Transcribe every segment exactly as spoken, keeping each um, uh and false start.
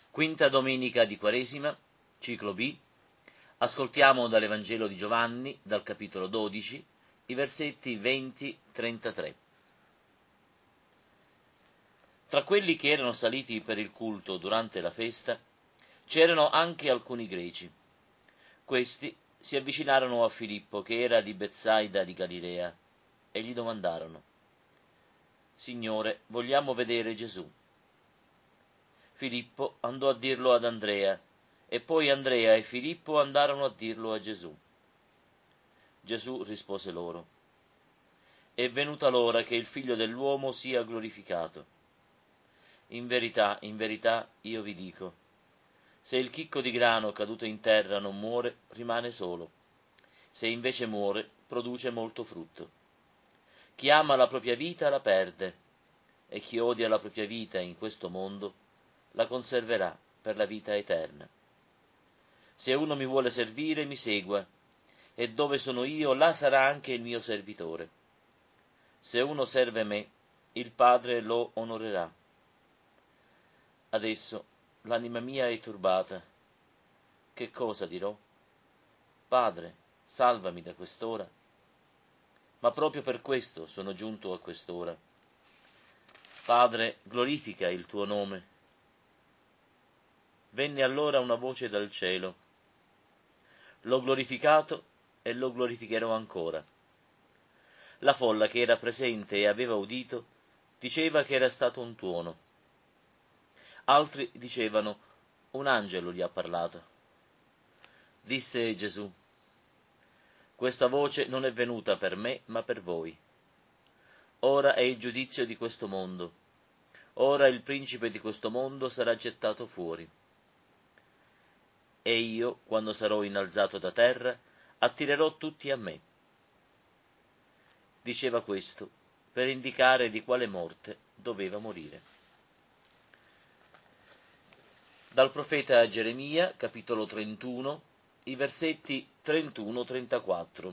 Quinta domenica di Quaresima, ciclo B. Ascoltiamo dall'Evangelo di Giovanni, dal capitolo dodici, i versetti venti trentatré. Tra quelli che erano saliti per il culto durante la festa c'erano anche alcuni greci. Questi si avvicinarono a Filippo, che era di Betsaida di Galilea, e gli domandarono: «Signore, vogliamo vedere Gesù». Filippo andò a dirlo ad Andrea, e poi Andrea e Filippo andarono a dirlo a Gesù. Gesù rispose loro: «È venuta l'ora che il Figlio dell'uomo sia glorificato. In verità, in verità, io vi dico, se il chicco di grano caduto in terra non muore, rimane solo. Se invece muore, produce molto frutto. Chi ama la propria vita la perde, e chi odia la propria vita in questo mondo la conserverà per la vita eterna. Se uno mi vuole servire, mi segua, e dove sono io, là sarà anche il mio servitore. Se uno serve me, il Padre lo onorerà. Adesso l'anima mia è turbata. Che cosa dirò? Padre, salvami da quest'ora. Ma proprio per questo sono giunto a quest'ora. Padre, glorifica il tuo nome. Venne allora una voce dal cielo: l'ho glorificato e lo glorificherò ancora. La folla che era presente e aveva udito diceva che era stato un tuono. Altri dicevano: un angelo gli ha parlato. Disse Gesù: questa voce non è venuta per me, ma per voi. Ora è il giudizio di questo mondo. Ora il principe di questo mondo sarà gettato fuori. E io, quando sarò innalzato da terra, attirerò tutti a me. Diceva questo per indicare di quale morte doveva morire. Dal profeta Geremia, capitolo trentuno, i versetti trentuno trentaquattro.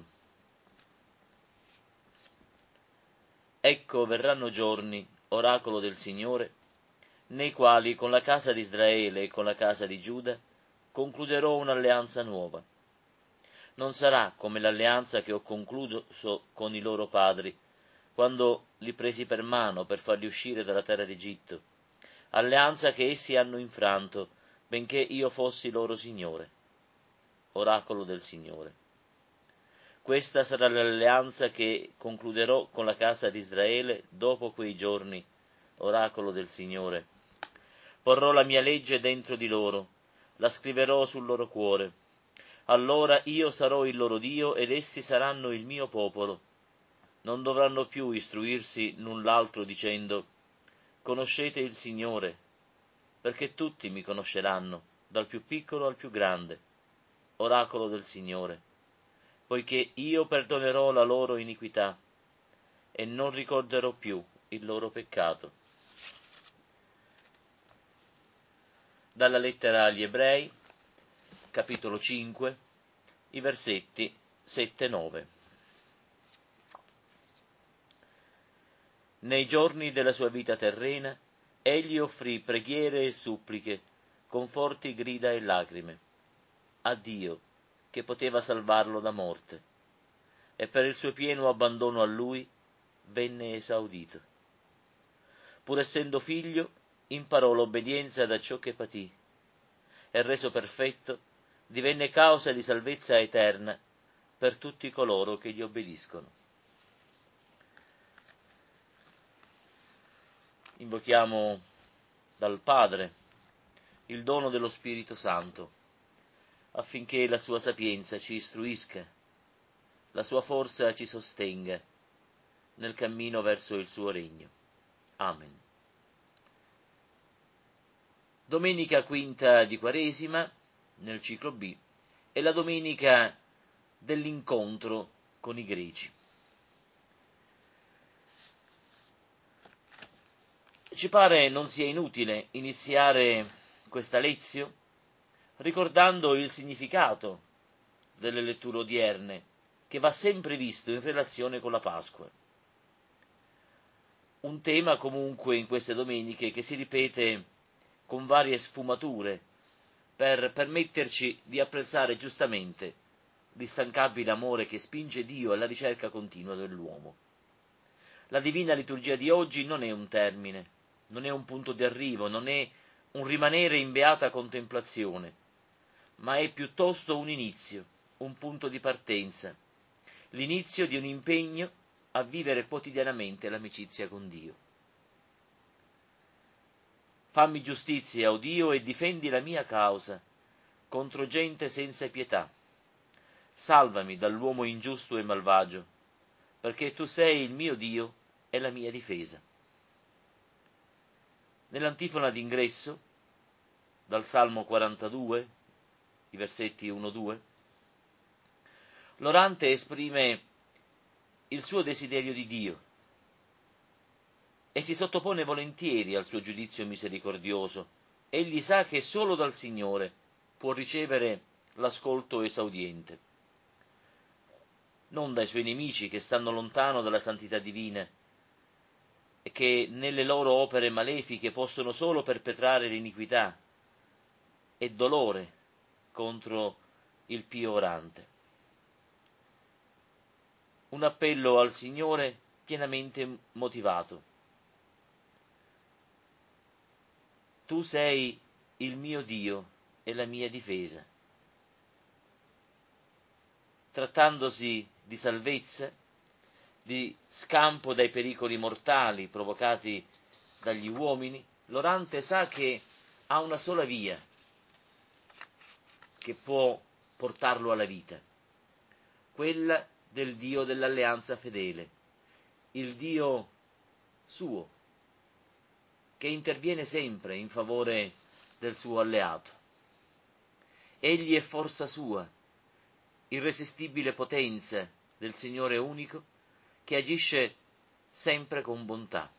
Ecco, verranno giorni, oracolo del Signore, nei quali con la casa di Israele e con la casa di Giuda concluderò un'alleanza nuova. Non sarà come l'alleanza che ho concluso con i loro padri, quando li presi per mano per farli uscire dalla terra d'Egitto, alleanza che essi hanno infranto, benché io fossi loro Signore. Oracolo del Signore. Questa sarà l'alleanza che concluderò con la casa di Israele dopo quei giorni, oracolo del Signore. Porrò la mia legge dentro di loro, la scriverò sul loro cuore. Allora io sarò il loro Dio ed essi saranno il mio popolo. Non dovranno più istruirsi null'altro dicendo: conoscete il Signore, perché tutti mi conosceranno, dal più piccolo al più grande. Oracolo del Signore. Poiché io perdonerò la loro iniquità e non ricorderò più il loro peccato. Dalla lettera agli Ebrei, capitolo cinque, i versetti sette nove. Nei giorni della sua vita terrena, egli offrì preghiere e suppliche, con forti grida e lacrime, a Dio, che poteva salvarlo da morte, e per il suo pieno abbandono a lui venne esaudito. Pur essendo figlio, imparò l'obbedienza da ciò che patì, e reso perfetto, divenne causa di salvezza eterna per tutti coloro che gli obbediscono. Invochiamo dal Padre il dono dello Spirito Santo, affinché la sua sapienza ci istruisca, la sua forza ci sostenga nel cammino verso il suo regno. Amen. Domenica quinta di Quaresima, nel ciclo B, è la domenica dell'incontro con i greci. Ci pare non sia inutile iniziare questa lezione ricordando il significato delle letture odierne, che va sempre visto in relazione con la Pasqua. Un tema comunque in queste domeniche che si ripete con varie sfumature, per permetterci di apprezzare giustamente l'instancabile amore che spinge Dio alla ricerca continua dell'uomo. La divina liturgia di oggi non è un termine, non è un punto di arrivo, non è un rimanere in beata contemplazione, ma è piuttosto un inizio, un punto di partenza, l'inizio di un impegno a vivere quotidianamente l'amicizia con Dio. Fammi giustizia, o Dio, e difendi la mia causa contro gente senza pietà. Salvami dall'uomo ingiusto e malvagio, perché tu sei il mio Dio e la mia difesa. Nell'antifona d'ingresso, dal Salmo quarantadue, i versetti uno due, l'orante esprime il suo desiderio di Dio e si sottopone volentieri al suo giudizio misericordioso. Egli sa che solo dal Signore può ricevere l'ascolto esaudiente, non dai suoi nemici che stanno lontano dalla santità divina e che nelle loro opere malefiche possono solo perpetrare l'iniquità e dolore contro il pio orante. Un appello al Signore pienamente motivato. Tu sei il mio Dio e la mia difesa. Trattandosi di salvezza, di scampo dai pericoli mortali provocati dagli uomini, l'orante sa che ha una sola via che può portarlo alla vita, quella del Dio dell'alleanza fedele, il Dio suo, che interviene sempre in favore del suo alleato. Egli è forza sua, irresistibile potenza del Signore unico, che agisce sempre con bontà.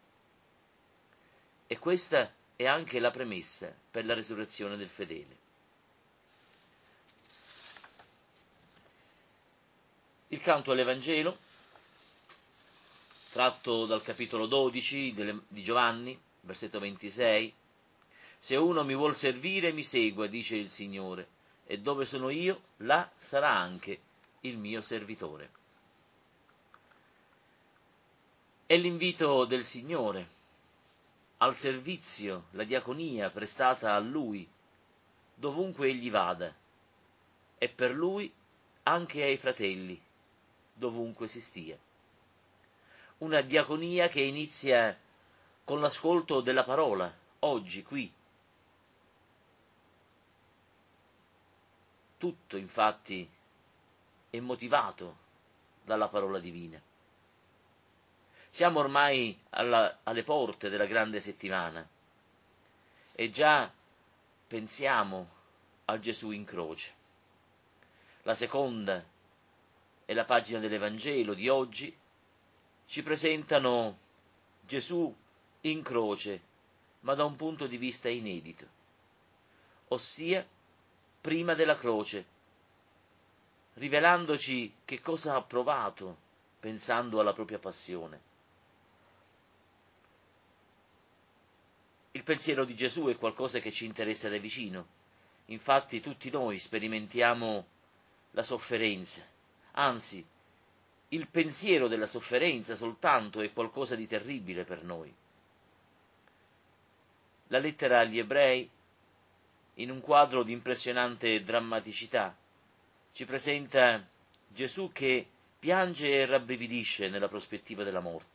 E questa è anche la premessa per la resurrezione del fedele. Il canto all'Evangelo, tratto dal capitolo dodici di Giovanni, versetto ventisei, se uno mi vuol servire, mi segua, dice il Signore, e dove sono io, là sarà anche il mio servitore. È l'invito del Signore al servizio, la diaconia prestata a Lui, dovunque Egli vada, e per Lui anche ai fratelli, dovunque si stia. Una diaconia che inizia con l'ascolto della parola, oggi, qui. Tutto, infatti, è motivato dalla parola divina. Siamo ormai alla, alle porte della grande settimana e già pensiamo a Gesù in croce. La seconda e la pagina dell'Evangelo di oggi ci presentano Gesù in croce, ma da un punto di vista inedito, ossia prima della croce, rivelandoci che cosa ha provato pensando alla propria passione. Il pensiero di Gesù è qualcosa che ci interessa da vicino, infatti tutti noi sperimentiamo la sofferenza, anzi, il pensiero della sofferenza soltanto è qualcosa di terribile per noi. La lettera agli Ebrei, in un quadro di impressionante drammaticità, ci presenta Gesù che piange e rabbrividisce nella prospettiva della morte.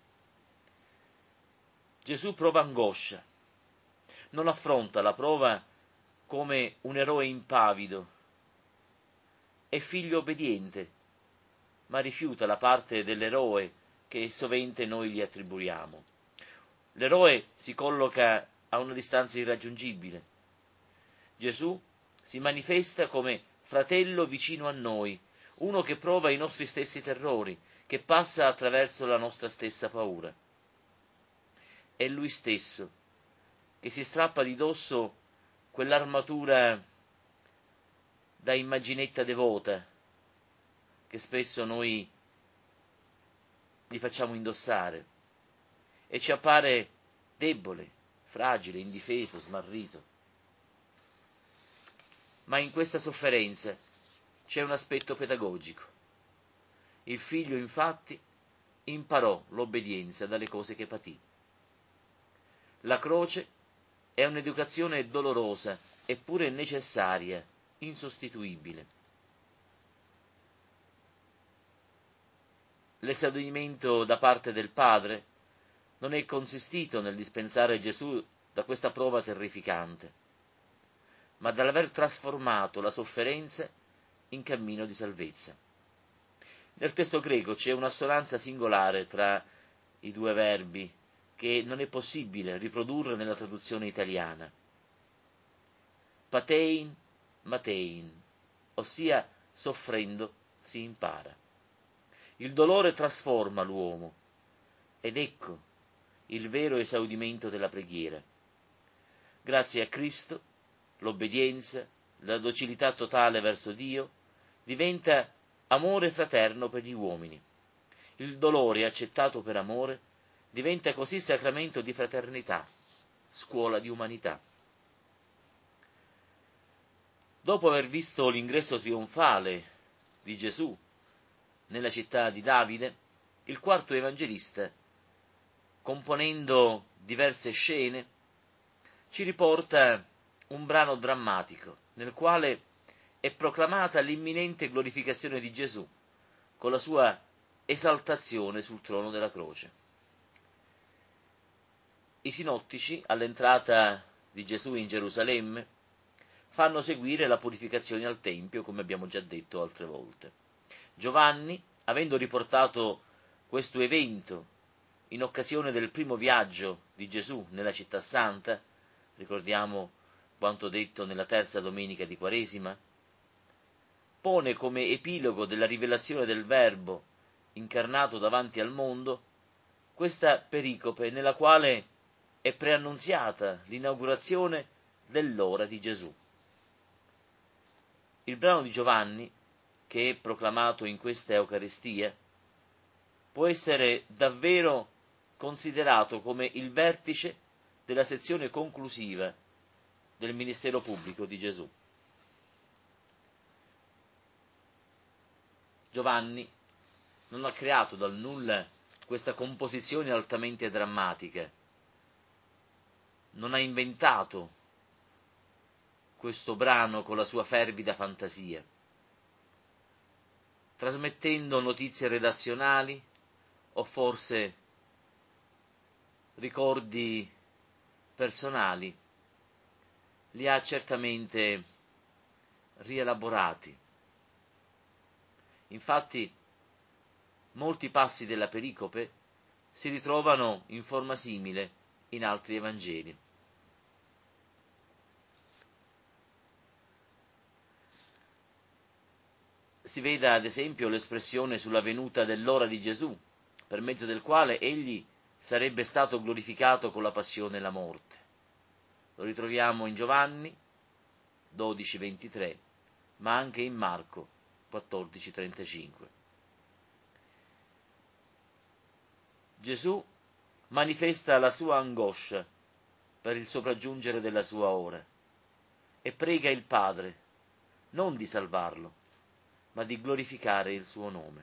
Gesù prova angoscia, non affronta la prova come un eroe impavido, è figlio obbediente, ma rifiuta la parte dell'eroe che sovente noi gli attribuiamo. L'eroe si colloca a una distanza irraggiungibile. Gesù si manifesta come fratello vicino a noi, uno che prova i nostri stessi terrori, che passa attraverso la nostra stessa paura. È Lui stesso che si strappa di dosso quell'armatura da immaginetta devota che spesso noi gli facciamo indossare e ci appare debole, fragile, indifeso, smarrito. Ma in questa sofferenza c'è un aspetto pedagogico. Il figlio, infatti, imparò l'obbedienza dalle cose che patì. La croce è un'educazione dolorosa, eppure necessaria, insostituibile. L'esaudimento da parte del Padre non è consistito nel dispensare Gesù da questa prova terrificante, ma dall'aver trasformato la sofferenza in cammino di salvezza. Nel testo greco c'è un'assonanza singolare tra i due verbi che non è possibile riprodurre nella traduzione italiana. Patein, matein, ossia soffrendo si impara. Il dolore trasforma l'uomo ed ecco il vero esaudimento della preghiera. Grazie a Cristo, l'obbedienza, la docilità totale verso Dio diventa amore fraterno per gli uomini. Il dolore accettato per amore diventa così sacramento di fraternità, scuola di umanità. Dopo aver visto l'ingresso trionfale di Gesù nella città di Davide, il quarto evangelista, componendo diverse scene, ci riporta un brano drammatico nel quale è proclamata l'imminente glorificazione di Gesù con la sua esaltazione sul trono della croce. I sinottici, all'entrata di Gesù in Gerusalemme, fanno seguire la purificazione al Tempio, come abbiamo già detto altre volte. Giovanni, avendo riportato questo evento in occasione del primo viaggio di Gesù nella città santa, ricordiamo quanto detto nella terza domenica di Quaresima, pone come epilogo della rivelazione del Verbo incarnato davanti al mondo questa pericope nella quale è preannunziata l'inaugurazione dell'ora di Gesù. Il brano di Giovanni, che è proclamato in questa Eucaristia, può essere davvero considerato come il vertice della sezione conclusiva del ministero pubblico di Gesù. Giovanni non ha creato dal nulla questa composizione altamente drammatica, non ha inventato questo brano con la sua fervida fantasia, trasmettendo notizie redazionali o forse ricordi personali, li ha certamente rielaborati. Infatti, molti passi della pericope si ritrovano in forma simile in altri Evangeli. Si veda ad esempio l'espressione sulla venuta dell'ora di Gesù, per mezzo del quale egli sarebbe stato glorificato con la passione e la morte. Lo ritroviamo in Giovanni dodici ventitré, ma anche in Marco quattordici trentacinque. Gesù manifesta la sua angoscia per il sopraggiungere della sua ora e prega il Padre non di salvarlo, ma di glorificare il suo nome.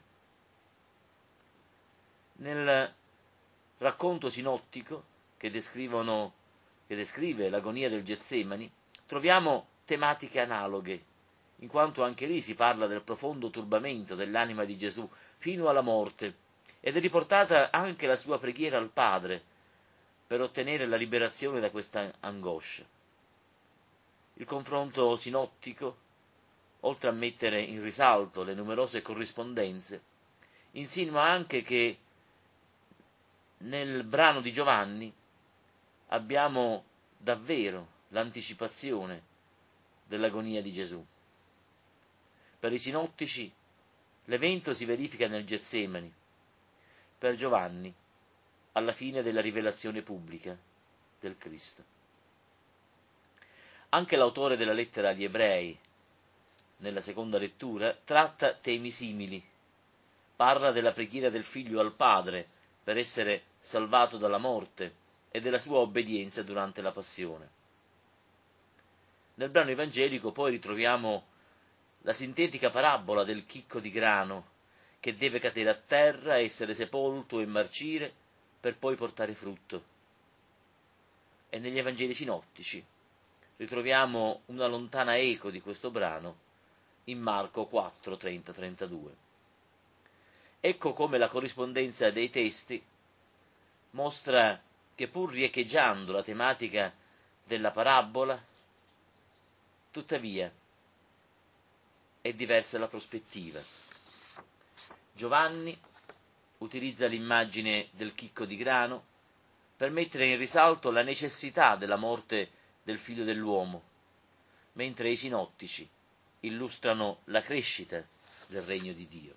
Nel racconto sinottico che, descrivono, che descrive l'agonia del Getsemani, troviamo tematiche analoghe, in quanto anche lì si parla del profondo turbamento dell'anima di Gesù fino alla morte, ed è riportata anche la sua preghiera al Padre per ottenere la liberazione da questa angoscia. Il confronto sinottico, oltre a mettere in risalto le numerose corrispondenze, insinua anche che nel brano di Giovanni abbiamo davvero l'anticipazione dell'agonia di Gesù. Per i sinottici l'evento si verifica nel Getsemani, per Giovanni alla fine della rivelazione pubblica del Cristo. Anche l'autore della lettera agli Ebrei, nella seconda lettura, tratta temi simili. Parla della preghiera del figlio al padre per essere salvato dalla morte e della sua obbedienza durante la passione. Nel brano evangelico poi ritroviamo la sintetica parabola del chicco di grano che deve cadere a terra, essere sepolto e marcire per poi portare frutto. E negli Evangeli sinottici ritroviamo una lontana eco di questo brano in Marco quattro, trenta trentadue. Ecco come la corrispondenza dei testi mostra che pur riecheggiando la tematica della parabola, tuttavia è diversa la prospettiva. Giovanni utilizza l'immagine del chicco di grano per mettere in risalto la necessità della morte del figlio dell'uomo, mentre i sinottici illustrano la crescita del regno di Dio.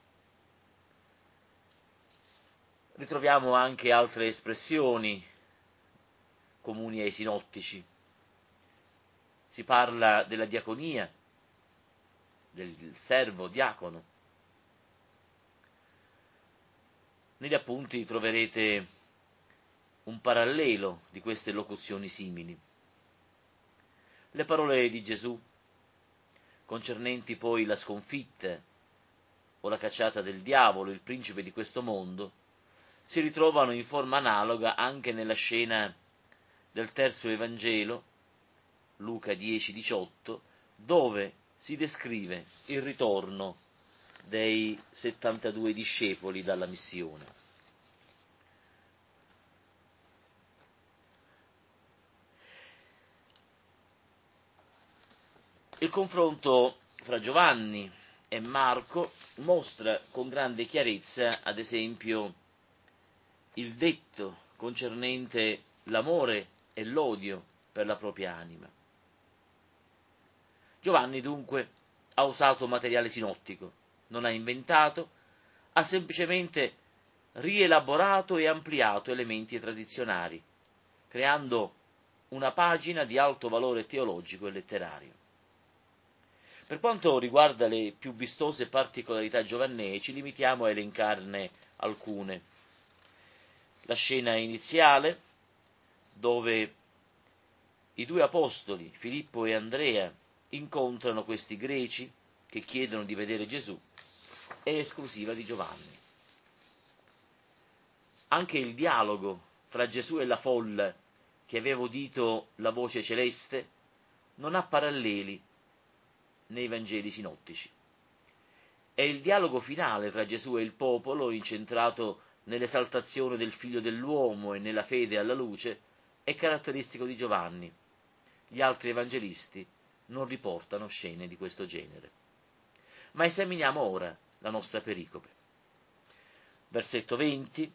Ritroviamo anche altre espressioni comuni ai sinottici. Si parla della diaconia, del servo diacono. Negli appunti troverete un parallelo di queste locuzioni simili. Le parole di Gesù, concernenti poi la sconfitta o la cacciata del diavolo, il principe di questo mondo, si ritrovano in forma analoga anche nella scena del terzo Evangelo, Luca dieci diciotto, dove si descrive il ritorno dei settantadue discepoli dalla missione. Il confronto fra Giovanni e Marco mostra con grande chiarezza, ad esempio, il detto concernente l'amore e l'odio per la propria anima. Giovanni dunque ha usato materiale sinottico, non ha inventato, ha semplicemente rielaborato e ampliato elementi tradizionali, creando una pagina di alto valore teologico e letterario. Per quanto riguarda le più vistose particolarità giovannee, ci limitiamo a elencarne alcune. La scena iniziale, dove i due apostoli, Filippo e Andrea, incontrano questi greci che chiedono di vedere Gesù, è esclusiva di Giovanni. Anche il dialogo tra Gesù e la folla che aveva udito la voce celeste non ha paralleli nei Vangeli sinottici. È il dialogo finale tra Gesù e il popolo, incentrato nell'esaltazione del Figlio dell'uomo e nella fede alla luce, è caratteristico di Giovanni. Gli altri evangelisti non riportano scene di questo genere. Ma esaminiamo ora la nostra pericope. Versetto venti.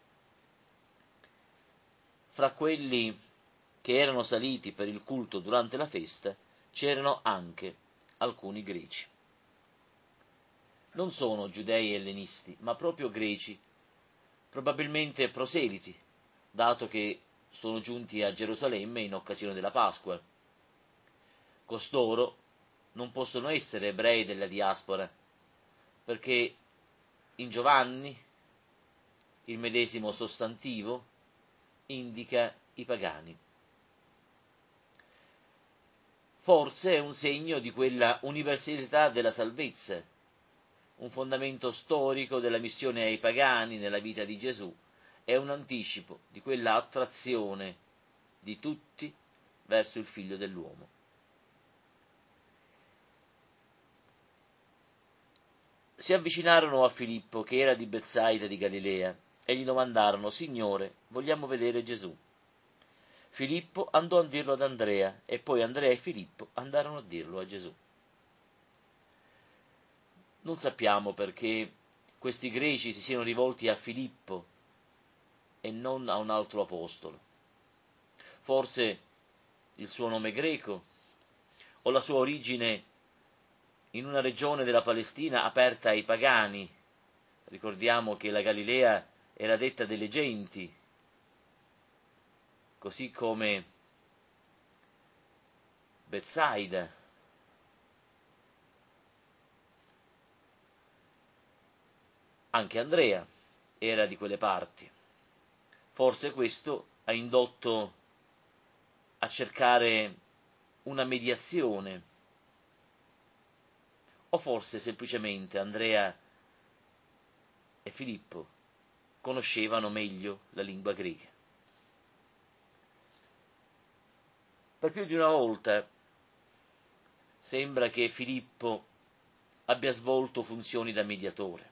Fra quelli che erano saliti per il culto durante la festa c'erano anche alcuni greci. Non sono giudei ellenisti, ma proprio greci, probabilmente proseliti, dato che sono giunti a Gerusalemme in occasione della Pasqua. Costoro non possono essere ebrei della diaspora, perché in Giovanni il medesimo sostantivo indica i pagani. Forse è un segno di quella universalità della salvezza, un fondamento storico della missione ai pagani nella vita di Gesù, è un anticipo di quella attrazione di tutti verso il Figlio dell'uomo. Si avvicinarono a Filippo, che era di Betsaida di Galilea, e gli domandarono: Signore, vogliamo vedere Gesù. Filippo andò a dirlo ad Andrea, e poi Andrea e Filippo andarono a dirlo a Gesù. Non sappiamo perché questi greci si siano rivolti a Filippo e non a un altro apostolo. Forse il suo nome greco o la sua origine in una regione della Palestina aperta ai pagani. Ricordiamo che la Galilea era detta delle genti, così come Betsaida. Anche Andrea era di quelle parti. Forse questo ha indotto a cercare una mediazione, o forse semplicemente Andrea e Filippo conoscevano meglio la lingua greca. Per più di una volta sembra che Filippo abbia svolto funzioni da mediatore,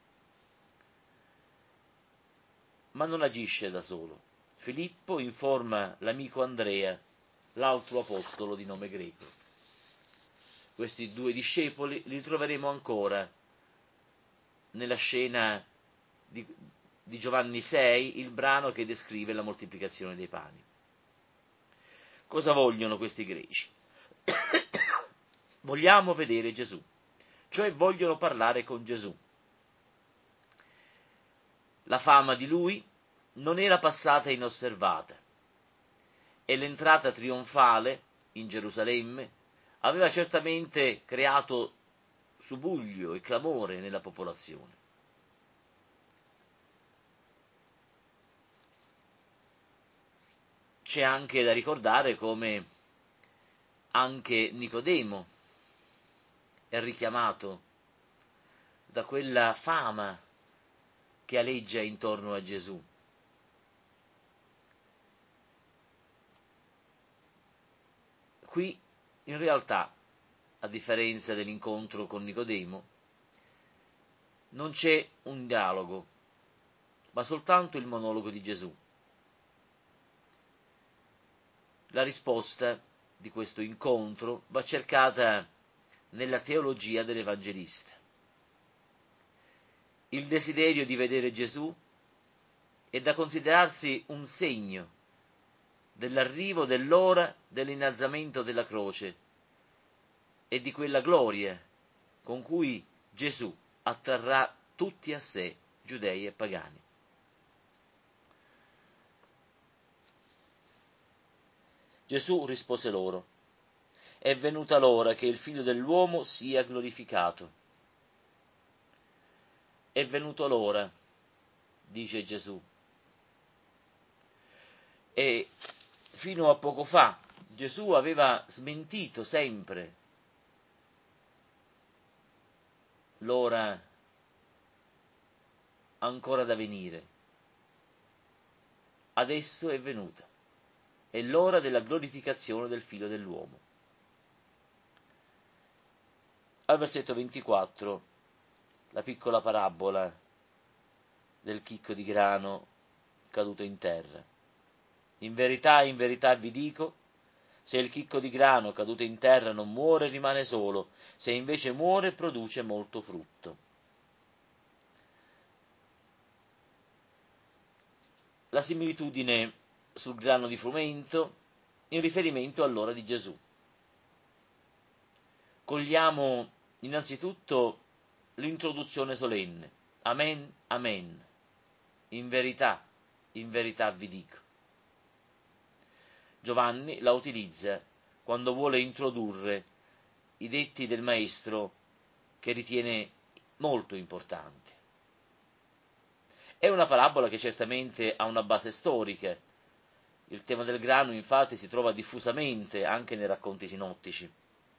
ma non agisce da solo. Filippo informa l'amico Andrea, l'altro apostolo di nome greco. Questi due discepoli li troveremo ancora nella scena di, di Giovanni sei, il brano che descrive la moltiplicazione dei pani. Cosa vogliono questi greci? Vogliamo vedere Gesù, cioè vogliono parlare con Gesù. La fama di lui non era passata inosservata e l'entrata trionfale in Gerusalemme aveva certamente creato subbuglio e clamore nella popolazione. C'è anche da ricordare come anche Nicodemo è richiamato da quella fama che aleggia intorno a Gesù. Qui, in realtà, a differenza dell'incontro con Nicodemo, non c'è un dialogo, ma soltanto il monologo di Gesù. La risposta di questo incontro va cercata nella teologia dell'Evangelista. Il desiderio di vedere Gesù è da considerarsi un segno dell'arrivo dell'ora dell'innalzamento della croce e di quella gloria con cui Gesù attrarrà tutti a sé, giudei e pagani. Gesù rispose loro: è venuta l'ora che il Figlio dell'uomo sia glorificato. È venuta l'ora, dice Gesù. E fino a poco fa Gesù aveva smentito sempre l'ora ancora da venire. Adesso è venuta. È l'ora della glorificazione del Figlio dell'uomo. Al versetto ventiquattro, la piccola parabola del chicco di grano caduto in terra. In verità, in verità vi dico, se il chicco di grano caduto in terra non muore, rimane solo, se invece muore, produce molto frutto. La similitudine sul grano di frumento in riferimento all'ora di Gesù. Cogliamo innanzitutto l'introduzione solenne. Amen, amen. In verità, in verità vi dico. Giovanni la utilizza quando vuole introdurre i detti del maestro che ritiene molto importanti. È una parabola che certamente ha una base storica. Il tema del grano infatti si trova diffusamente anche nei racconti sinottici.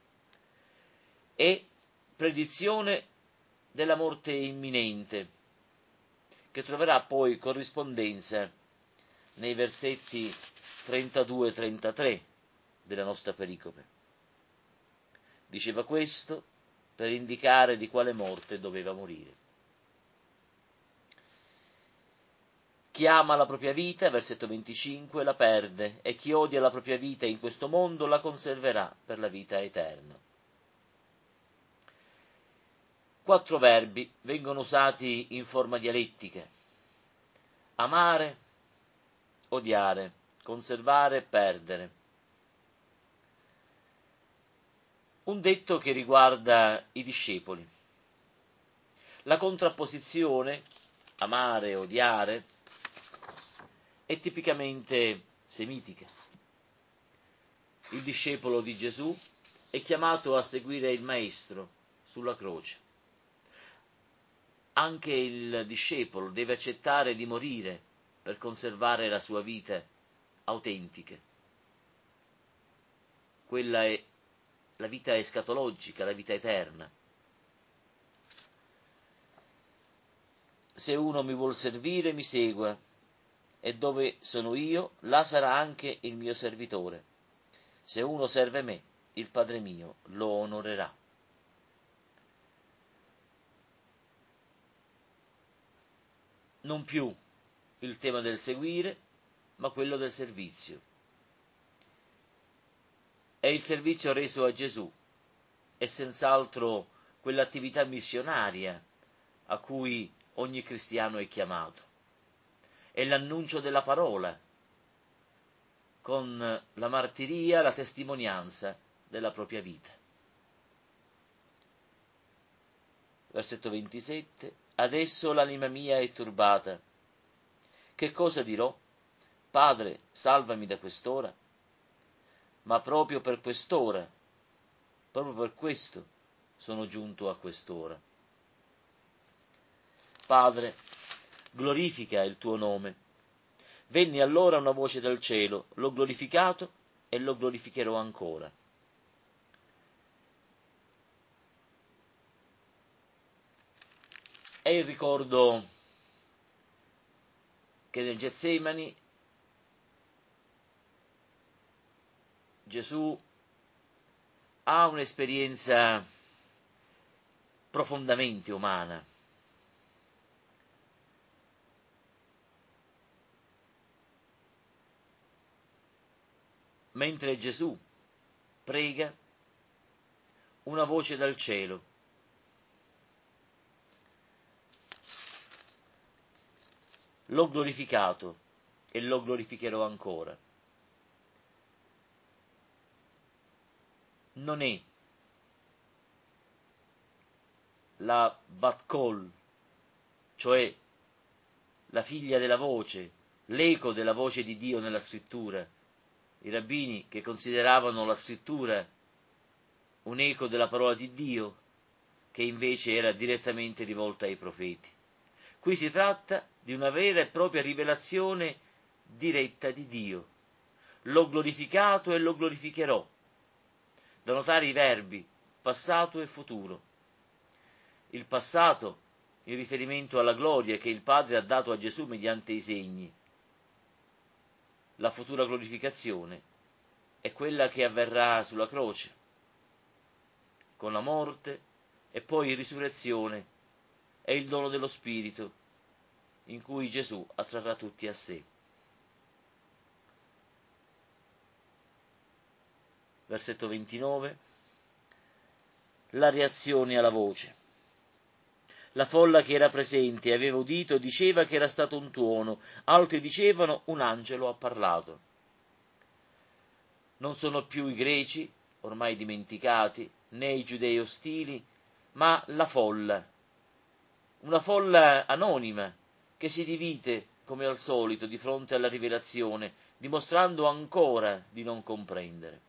È predizione della morte imminente, che troverà poi corrispondenza nei versetti trentadue trentatré della nostra pericope. Diceva questo per indicare di quale morte doveva morire. Chi ama la propria vita, versetto venticinque, la perde, e chi odia la propria vita in questo mondo la conserverà per la vita eterna. Quattro verbi vengono usati in forma dialettica: amare, odiare, conservare, perdere. Un detto che riguarda i discepoli. La contrapposizione, amare, odiare, è tipicamente semitica. Il discepolo di Gesù è chiamato a seguire il Maestro sulla croce. Anche il discepolo deve accettare di morire per conservare la sua vita autentiche. Quella è la vita escatologica, la vita eterna. Se uno mi vuol servire, mi segua, e dove sono io, là sarà anche il mio servitore. Se uno serve me, il Padre mio lo onorerà. Non più il tema del seguire, ma quello del servizio. È il servizio reso a Gesù, è senz'altro quell'attività missionaria a cui ogni cristiano è chiamato. È l'annuncio della parola, con la martiria, la testimonianza della propria vita. Versetto ventisette. Adesso l'anima mia è turbata. Che cosa dirò? Padre, salvami da quest'ora. Ma proprio per quest'ora, proprio per questo sono giunto a quest'ora. Padre, glorifica il tuo nome. Venne allora una voce dal cielo, l'ho glorificato e lo glorificherò ancora. È il ricordo che nel Getsemani Gesù ha un'esperienza profondamente umana. Mentre Gesù prega, una voce dal cielo l'ho glorificato e lo glorificherò ancora. Non è la Bat Kol, cioè la figlia della voce, l'eco della voce di Dio nella scrittura. I rabbini che consideravano la scrittura un eco della parola di Dio, che invece era direttamente rivolta ai profeti. Qui si tratta di una vera e propria rivelazione diretta di Dio. L'ho glorificato e lo glorificherò. Da notare i verbi passato e futuro. Il passato in riferimento alla gloria che il Padre ha dato a Gesù mediante i segni. La futura glorificazione è quella che avverrà sulla croce, con la morte e poi risurrezione è il dono dello Spirito, in cui Gesù attrarrà tutti a sé. Versetto ventinove. La reazione alla voce. La folla che era presente e aveva udito diceva che era stato un tuono, altri dicevano un angelo ha parlato. Non sono più i greci, ormai dimenticati, né i giudei ostili, ma la folla, una folla anonima che si divide come al solito di fronte alla rivelazione, dimostrando ancora di non comprendere.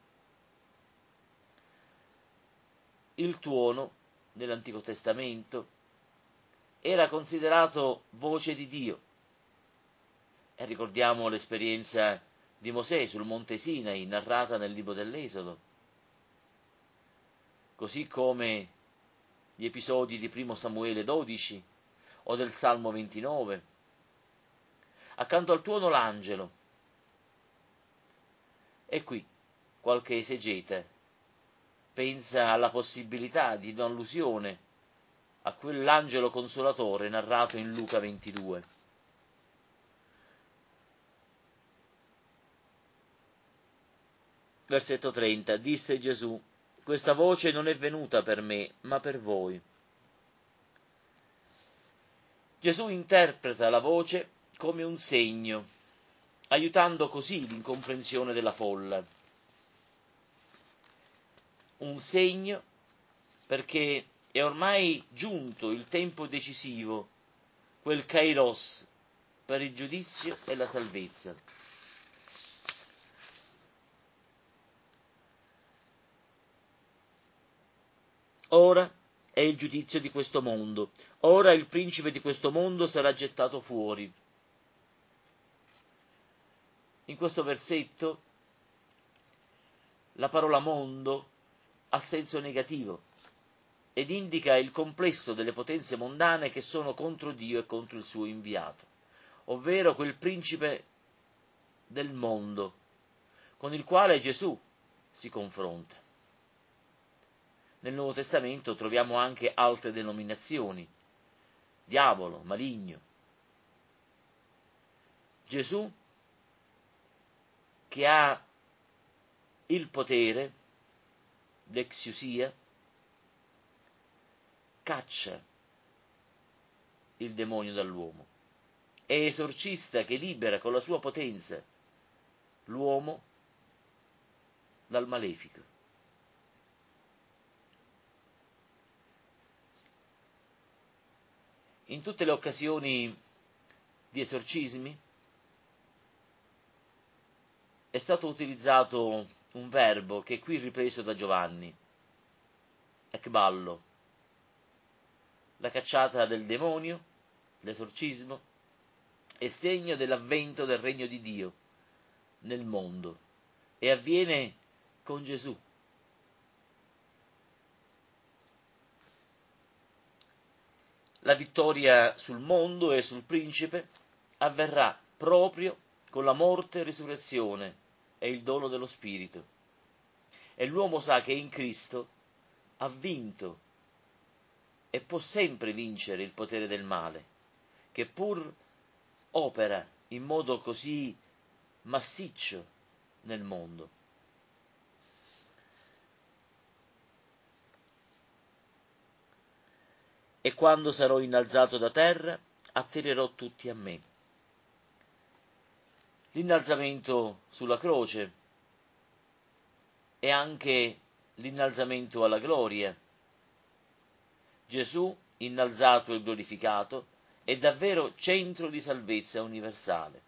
Il tuono, nell'Antico Testamento, era considerato voce di Dio. E ricordiamo l'esperienza di Mosè sul monte Sinai, narrata nel libro dell'Esodo, così come gli episodi di primo Samuele dodici o del Salmo ventinove. Accanto al tuono l'angelo. E qui qualche esegeta pensa alla possibilità di un'allusione a quell'angelo consolatore narrato in Luca ventidue. Versetto trenta. Disse Gesù: questa voce non è venuta per me, ma per voi. Gesù interpreta la voce come un segno, aiutando così l'incomprensione della folla. Un segno perché è ormai giunto il tempo decisivo, quel kairos per il giudizio e la salvezza. Ora è il giudizio di questo mondo, ora il principe di questo mondo sarà gettato fuori. In questo versetto la parola mondo ha senso negativo ed indica il complesso delle potenze mondane che sono contro Dio e contro il suo inviato, ovvero quel principe del mondo con il quale Gesù si confronta. Nel Nuovo Testamento troviamo anche altre denominazioni: diavolo, maligno. Gesù, che ha il potere d'exousia, caccia il demonio dall'uomo. È esorcista che libera con la sua potenza l'uomo dal malefico. In tutte le occasioni di esorcismi è stato utilizzato un verbo che è qui ripreso da Giovanni, ekballo, la cacciata del demonio, l'esorcismo, è segno dell'avvento del regno di Dio nel mondo e avviene con Gesù. La vittoria sul mondo e sul principe avverrà proprio con la morte e risurrezione e il dono dello Spirito. E l'uomo sa che in Cristo ha vinto e può sempre vincere il potere del male, che pur opera in modo così massiccio nel mondo. E quando sarò innalzato da terra, attirerò tutti a me. L'innalzamento sulla croce è anche l'innalzamento alla gloria. Gesù, innalzato e glorificato, è davvero centro di salvezza universale.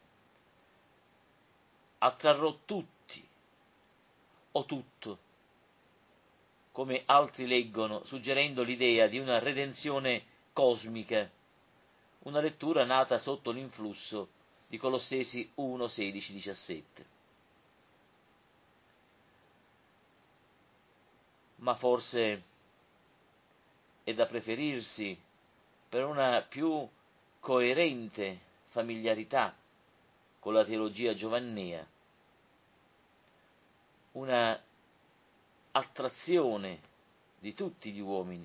Attrarrò tutti, o tutto, come altri leggono, suggerendo l'idea di una redenzione cosmica, una lettura nata sotto l'influsso di Colossesi uno, sedici, diciassette. Ma forse è da preferirsi, per una più coerente familiarità con la teologia giovannea, una attrazione di tutti gli uomini.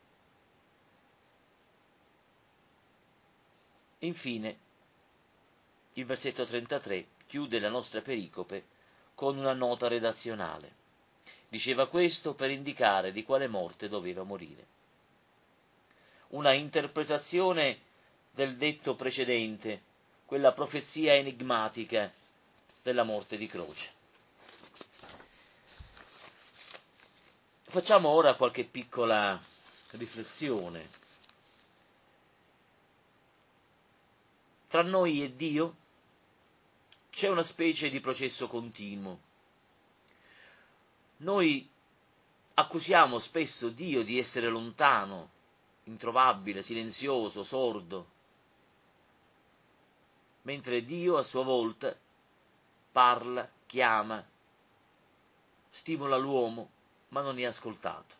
Infine, il versetto trentatré chiude la nostra pericope con una nota redazionale. Diceva questo per indicare di quale morte doveva morire. Una interpretazione del detto precedente, quella profezia enigmatica della morte di croce. Facciamo ora qualche piccola riflessione. Tra noi e Dio c'è una specie di processo continuo. Noi accusiamo spesso Dio di essere lontano, introvabile, silenzioso, sordo, mentre Dio a sua volta parla, chiama, stimola l'uomo, ma non è ascoltato.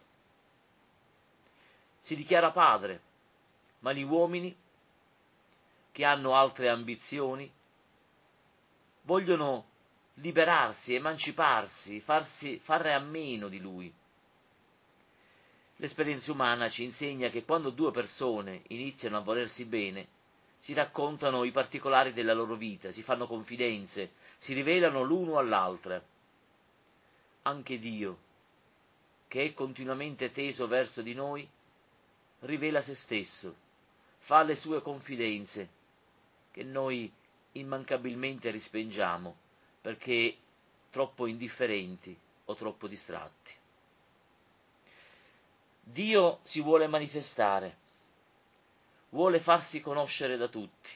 Si dichiara padre, ma gli uomini, che hanno altre ambizioni, vogliono liberarsi, emanciparsi, farsi, fare a meno di lui. L'esperienza umana ci insegna che quando due persone iniziano a volersi bene, si raccontano i particolari della loro vita, si fanno confidenze, si rivelano l'uno all'altra. Anche Dio, che è continuamente teso verso di noi, rivela se stesso, fa le sue confidenze, che noi immancabilmente rispengiamo perché troppo indifferenti o troppo distratti. Dio si vuole manifestare, vuole farsi conoscere da tutti.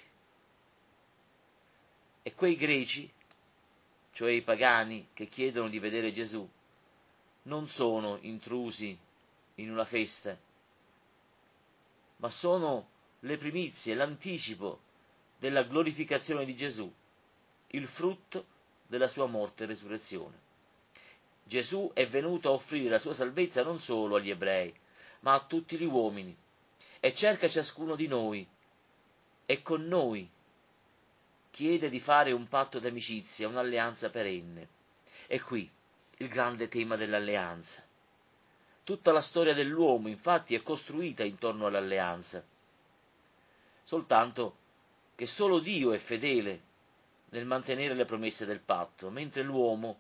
E quei greci, cioè i pagani che chiedono di vedere Gesù, non sono intrusi in una festa, ma sono le primizie, l'anticipo della glorificazione di Gesù, il frutto della sua morte e resurrezione. Gesù è venuto a offrire la sua salvezza non solo agli ebrei, ma a tutti gli uomini, e cerca ciascuno di noi, e con noi chiede di fare un patto d'amicizia, un'alleanza perenne. E qui il grande tema dell'alleanza. Tutta la storia dell'uomo, infatti, è costruita intorno all'alleanza, soltanto che solo Dio è fedele nel mantenere le promesse del patto, mentre l'uomo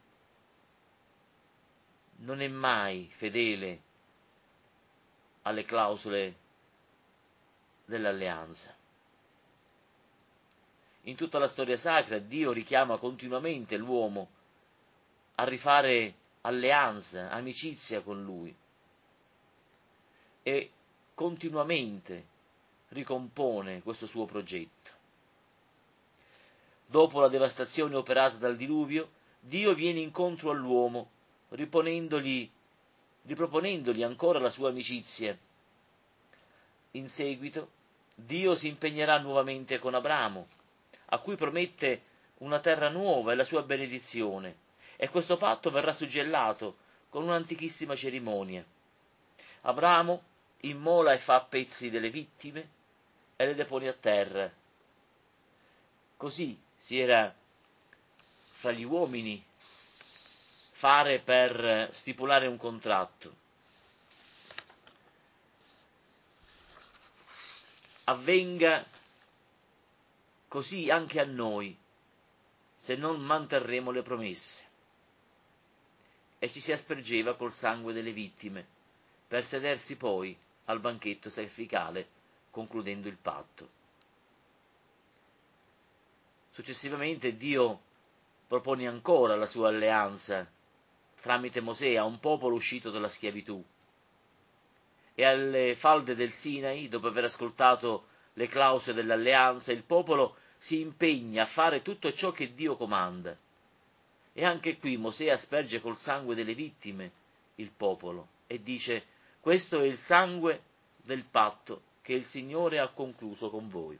non è mai fedele alle clausole dell'alleanza. In tutta la storia sacra Dio richiama continuamente l'uomo a rifare alleanza, amicizia con Lui, e continuamente ricompone questo suo progetto. Dopo la devastazione operata dal diluvio, Dio viene incontro all'uomo, riponendogli, riproponendogli ancora la sua amicizia. In seguito, Dio si impegnerà nuovamente con Abramo, a cui promette una terra nuova e la sua benedizione, e questo patto verrà suggellato con un'antichissima cerimonia. Abramo immola e fa a pezzi delle vittime e le depone a terra. Così si era fra gli uomini fare per stipulare un contratto. Avvenga così anche a noi, se non manterremo le promesse. E ci si aspergeva col sangue delle vittime, per sedersi poi al banchetto sacrificale, concludendo il patto. Successivamente Dio propone ancora la sua alleanza tramite Mosè a un popolo uscito dalla schiavitù. E alle falde del Sinai, dopo aver ascoltato le clausole dell'alleanza, il popolo si impegna a fare tutto ciò che Dio comanda. E anche qui Mosè asperge col sangue delle vittime il popolo e dice: questo è il sangue del patto che il Signore ha concluso con voi.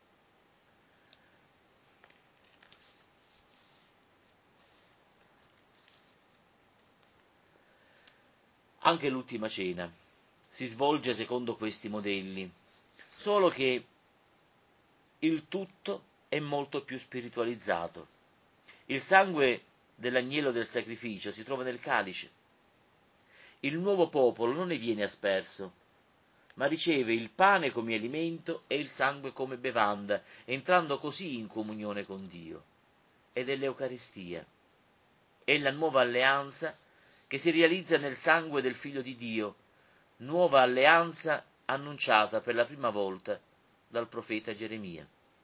Anche l'ultima cena si svolge secondo questi modelli, solo che il tutto è molto più spiritualizzato. Il sangue dell'agnello del sacrificio si trova nel calice. Il nuovo popolo non ne viene asperso, ma riceve il pane come alimento e il sangue come bevanda, entrando così in comunione con Dio. Ed è l'Eucaristia. È la nuova alleanza che si realizza nel sangue del Figlio di Dio, nuova alleanza annunciata per la prima volta dal profeta Geremia.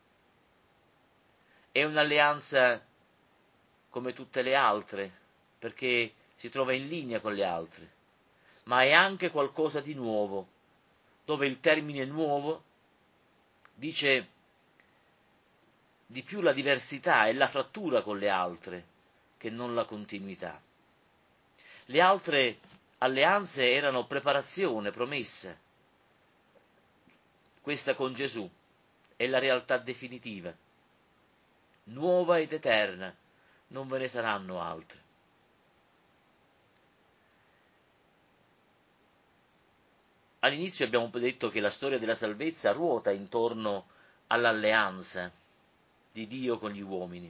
È un'alleanza come tutte le altre, perché si trova in linea con le altre, ma è anche qualcosa di nuovo, dove il termine nuovo dice di più la diversità e la frattura con le altre che non la continuità. Le altre alleanze erano preparazione, promessa. Questa con Gesù è la realtà definitiva, nuova ed eterna, non ve ne saranno altre. All'inizio abbiamo detto che la storia della salvezza ruota intorno all'alleanza di Dio con gli uomini.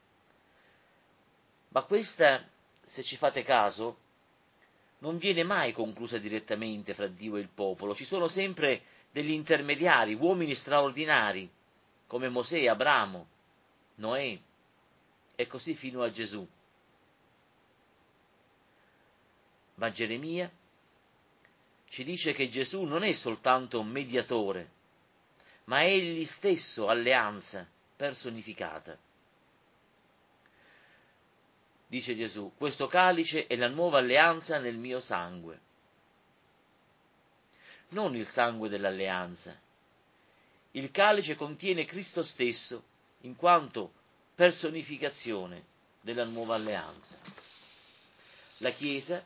Ma questa, se ci fate caso, non viene mai conclusa direttamente fra Dio e il popolo. Ci sono sempre degli intermediari, uomini straordinari, come Mosè, Abramo, Noè, e così fino a Gesù. Ma Geremia ci dice che Gesù non è soltanto un mediatore, ma è egli stesso alleanza personificata. Dice Gesù: questo calice è la nuova alleanza nel mio sangue. Non il sangue dell'alleanza. Il calice contiene Cristo stesso, in quanto personificazione della nuova alleanza. La Chiesa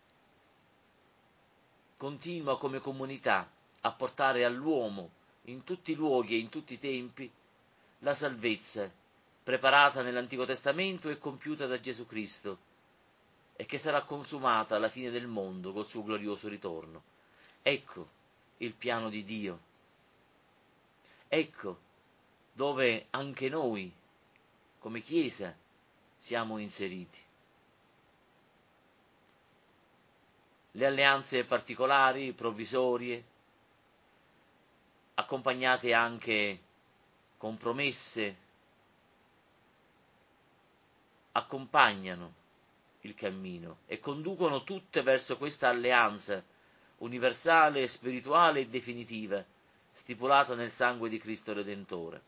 continua come comunità a portare all'uomo, in tutti i luoghi e in tutti i tempi, la salvezza preparata nell'Antico Testamento e compiuta da Gesù Cristo, e che sarà consumata alla fine del mondo col suo glorioso ritorno. Ecco il piano di Dio. Ecco dove anche noi, come Chiesa, siamo inseriti. Le alleanze particolari, provvisorie, accompagnate anche con promesse, accompagnano il cammino e conducono tutte verso questa alleanza universale, spirituale e definitiva, stipulata nel sangue di Cristo Redentore.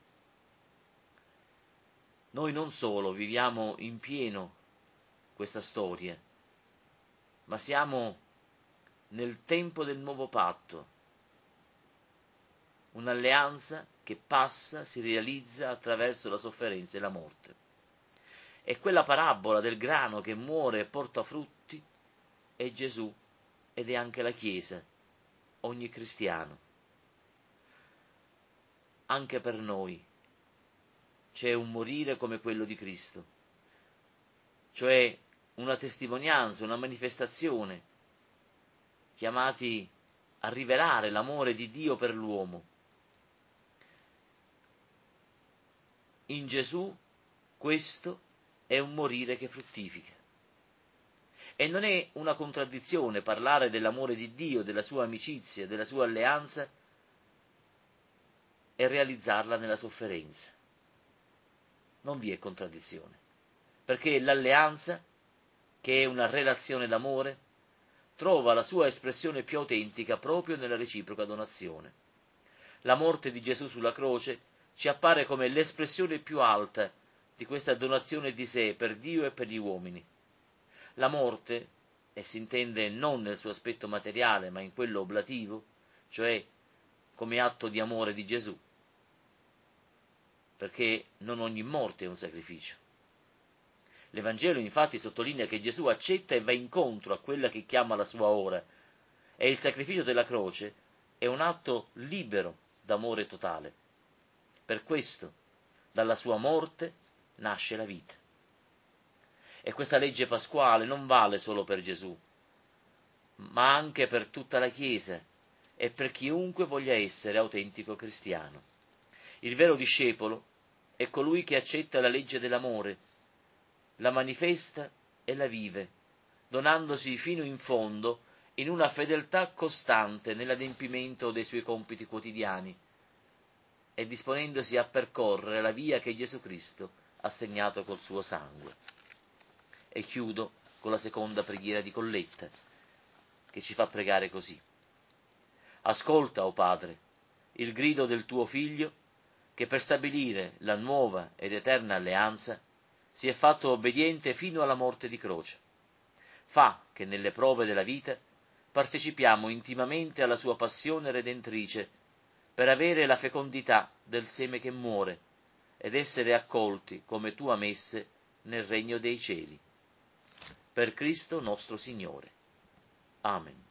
Noi non solo viviamo in pieno questa storia, ma siamo nel tempo del nuovo patto, un'alleanza che passa, si realizza attraverso la sofferenza e la morte. E quella parabola del grano che muore e porta frutti è Gesù ed è anche la Chiesa, ogni cristiano. Anche per noi c'è un morire come quello di Cristo, cioè una testimonianza, una manifestazione, chiamati a rivelare l'amore di Dio per l'uomo. In Gesù questo è un morire che fruttifica. E non è una contraddizione parlare dell'amore di Dio, della sua amicizia, della sua alleanza e realizzarla nella sofferenza. Non vi è contraddizione, perché l'alleanza, che è una relazione d'amore, trova la sua espressione più autentica proprio nella reciproca donazione. La morte di Gesù sulla croce ci appare come l'espressione più alta di questa donazione di sé per Dio e per gli uomini. La morte, e si intende non nel suo aspetto materiale, ma in quello oblativo, cioè come atto di amore di Gesù, perché non ogni morte è un sacrificio. L'Evangelo infatti sottolinea che Gesù accetta e va incontro a quella che chiama la sua ora, e il sacrificio della croce è un atto libero d'amore totale. Per questo, dalla sua morte nasce la vita. E questa legge pasquale non vale solo per Gesù, ma anche per tutta la Chiesa e per chiunque voglia essere autentico cristiano. Il vero discepolo è colui che accetta la legge dell'amore, la manifesta e la vive, donandosi fino in fondo in una fedeltà costante nell'adempimento dei suoi compiti quotidiani e disponendosi a percorrere la via che Gesù Cristo ha segnato col suo sangue. E chiudo con la seconda preghiera di Colletta, che ci fa pregare così. Ascolta, o Padre, il grido del tuo Figlio, che per stabilire la nuova ed eterna alleanza si è fatto obbediente fino alla morte di croce. Fa che nelle prove della vita partecipiamo intimamente alla sua passione redentrice, per avere la fecondità del seme che muore ed essere accolti come tua messe nel regno dei cieli. Per Cristo nostro Signore. Amen.